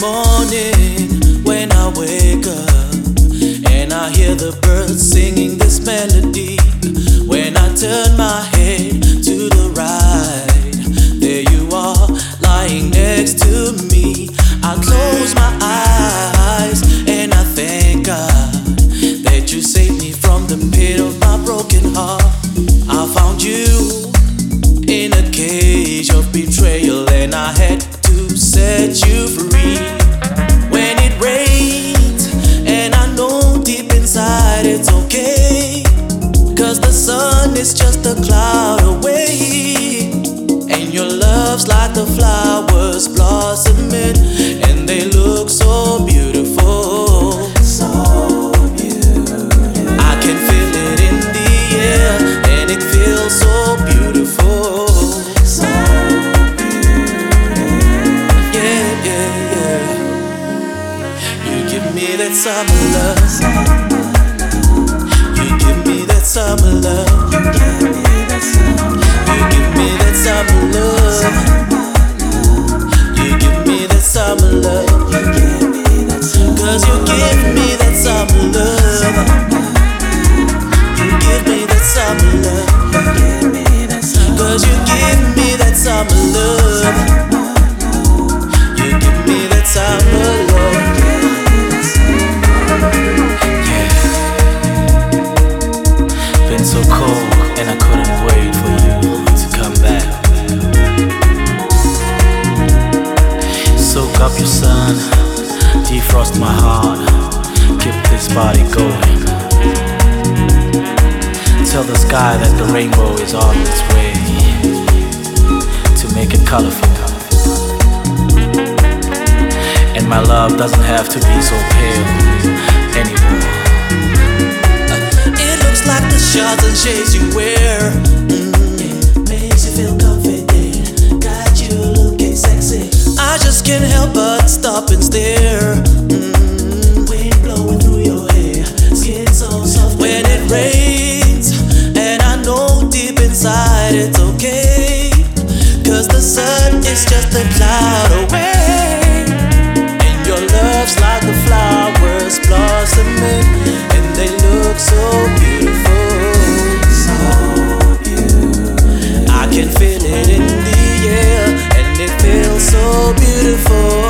morning when I wake up and I hear the birds singing this melody. When I turn my head to the right, there you are lying next to me. I close my eyes and I thank God that you saved me from the pit of my broken heart. I found you in a cage of betrayal and I had to set you free. When it rains and I know deep inside it's okay, 'cause the sun is just a cloud away, and your love's like the flowers blossoming, and they look so beautiful. So beautiful. I can feel it in the air and it feels so beautiful. So beautiful. Yeah, yeah, yeah. You give me that summer love. You give me that summer love. You give me that summer love. You give me that summer love. 'Cause you give me that summer love. You give me that summer love. 'Cause you give me that summer love. You give me that summer love. Yeah. Been so cold and I couldn't wait for you to come back. Soak up your sun, defrost my heart, keep this body going. Tell the sky that the rainbow is on its way to make it colorful. And my love doesn't have to be so pale anymore. It looks like the shots and shades you wear makes you feel confident, got you looking sexy. I just can't help but stop and stare. Wind blowing through your hair, skin so soft when it rains, and I know deep inside it's okay, 'cause the sun is just a cloud away, and your love's like the flowers blossoming, and they look so beautiful. So beautiful. I can feel it in the air and it feels so beautiful.